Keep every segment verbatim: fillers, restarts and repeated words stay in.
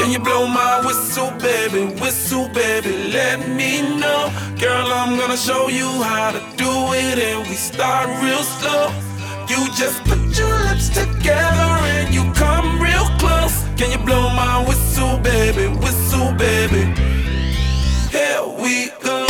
Can you blow my whistle, baby? Whistle, baby, let me know. Girl, I'm gonna show you how to do it, and we start real slow. You just put your lips together and you come real close. Can you blow my whistle, baby? Whistle, baby. Here we go.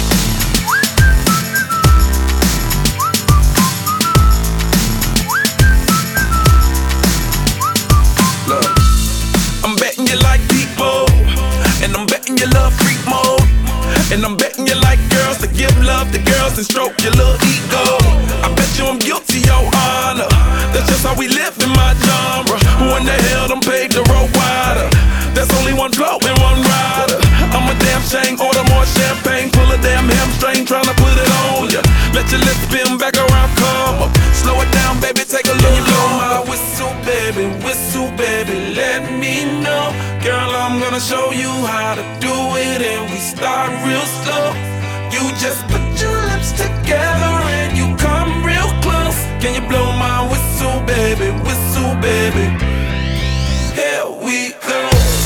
Look, I'm betting you like people, and I'm betting you love freak mode, and I'm betting you like girls to give love to girls and stroke your little ego. I bet you I'm guilty, your honor. That's just how we live in my genre. Who in the hell done paved the road wider? There's only one flow and one rider. I'm a damn shame, order more champagne, pull a damn hamstring, tryna put it on ya. Let your lips spin back around, come up. Slow it down, baby, take a look. Can you blow my whistle, baby, whistle, baby, let me know. Girl, I'm gonna show you how to do it, and we start real slow. You just put your lips together and you come real close. Can you blow my whistle, baby, whistle, baby? Here we go.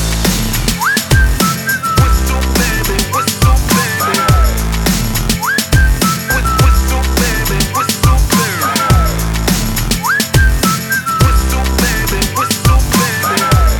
Whistle, baby, whistle, baby. Whistle, baby, whistle, baby. Whistle, baby, whistle, baby.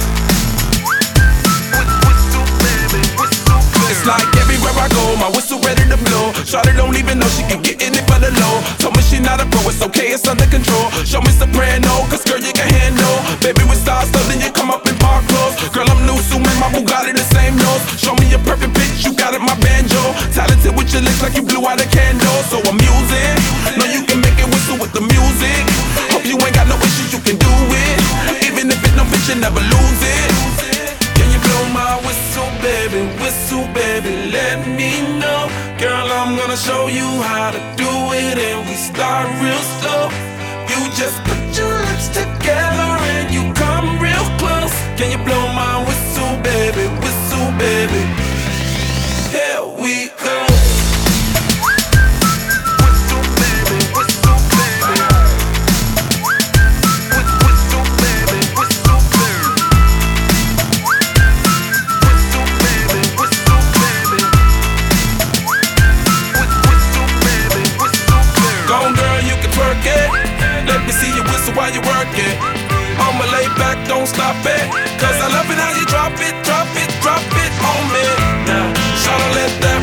Whistle, baby, whistle, baby. It's like everywhere I go, my whistle ready to blow. Shawty don't even know she can get in it for the low. Told me she not a pro, it's okay, it's under control. Show me soprano, cause girl you can handle. Baby with stars, so then you come up in park clothes. Girl I'm new, so man, my Bugatti the same nose. Show me your perfect pitch, you got it, my banjo. Talented with your lips like you blew out a candle. So I'm using, know you can make it whistle with the music. Hope you ain't got no issues, you can do it. Even if it don't fit, you never lose it. Can you blow my whistle, baby, whistle, baby, let me know. Girl, I'm gonna show you how to do it, and we start real slow. You just put your lips together and you come real close. Can you blow my whistle, baby, whistle, baby? Here we go. Whistle, baby, whistle, baby. Whistle, baby, whistle, baby. Whistle, baby, whistle, baby. Whistle, baby, whistle, baby. Go on, girl, you can twerk it. Let me see you whistle while you work it. I'ma lay back, don't stop it. Cause I love it how you drop it, drop it, drop it on me. Now, shawty let that